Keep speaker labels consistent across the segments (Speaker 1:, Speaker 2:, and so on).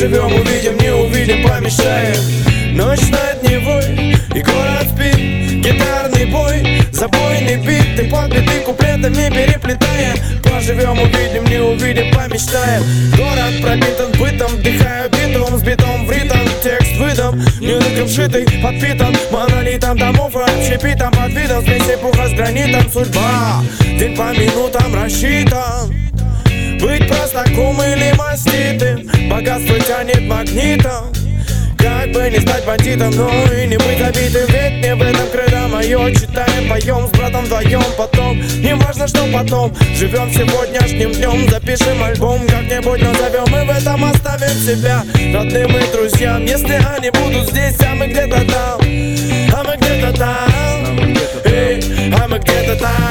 Speaker 1: Поживем, увидим, не увидим, помешаем. Ночь над Невой, и город спит. Гитарный бой, забойный бит. Ты под биты куплетами переплетая. Поживем, увидим, не увидим, помечтаем. Город пропитан бытом, вдыхаю битум, с битом в ритм. Текст выдам, языком шитый, подпитан монолитом домов и общепитом. Под видом смеси пуха с гранитом. Судьба, день по минутам рассчитан. Быть простаком или маститым, богатство тянет магнитом. Как бы не стать бандитом, но и не быть забитым. Ведь не в этом кредо мое. Читаем, поем с братом вдвоем. Потом, не важно, что потом. Живем сегодняшним днем. Запишем альбом, как-нибудь назовем. И в этом оставим себя родным и друзьям. Если они будут здесь, а мы где-то там. А мы где-то там. А мы где-то там.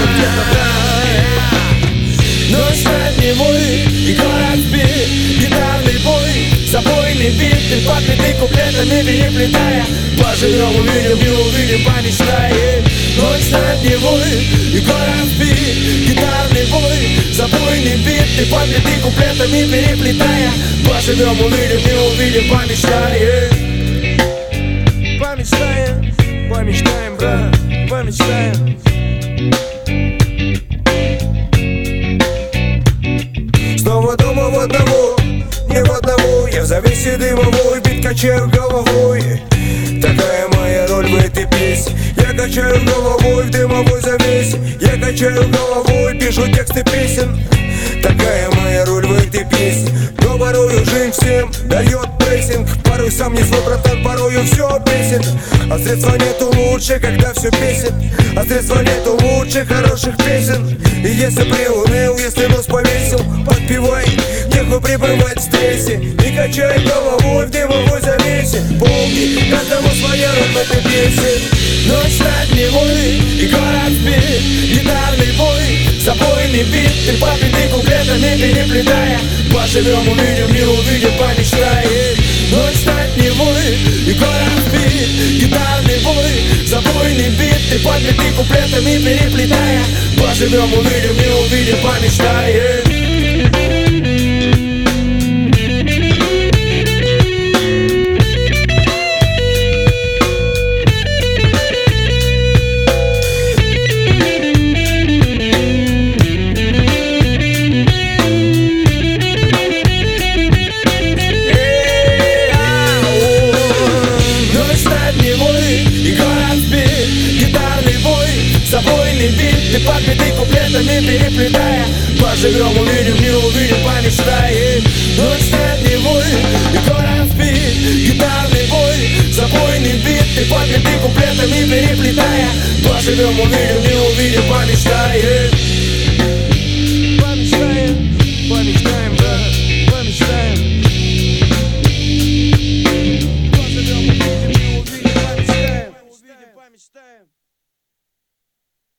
Speaker 1: Ночь над Невой, и город спит. Гитарный бой, забойный бит. Ты подбитый куплетами переплетая. Поживем, увидим, не увидим, помечтаем. Ночь над Невой, и город спит. Гитарный бой, забойный бит. Ты подбитый куплетами переплетая. Поживем, увидим, не увидим, помечтаем. Помечтаем, помечтаем, брат, помечтаем. Снова дома в одного, не в одного. Я в завесе дымовой, бит качаю головой. Такая моя роль в этой песне. Я качаю головой в дымовой завесе. Я качаю головой, пишу тексты песен. Такая моя роль в этой песне. Но порою жизнь всем дает прессинг. Порой сам не свой, братан, порою все бесит. А средства нету лучше, когда все бесит. А средства нету лучше хороших песен. И если приуныл, если нос повесил, подпевай, нехуй пребывать в стрессе. Не качай головой в дымовой завесе. Помни, каждому своя роль в этой песне. Ночь над Невой, и город спит. Гитарный бой, забойный бит. Ты победы куплетами переплетая. Поживем, увидим, не увидим, помечтаем. Ночь над Невой, и город спит. Гитарный бой, забойный бит. Ты победы куплетами переплетая. Поживем, увидим, не увидим, помечтаем. Забойный бит, ты подбитый куплетами переплетая. Поживем, увидим, не увидим, помечтаем. Ночь над Невой, и город спит. Гитарный бой, забойный бит. Ты подбитый куплетами переплетая. Поживем, увидим, не увидим, помечтаем.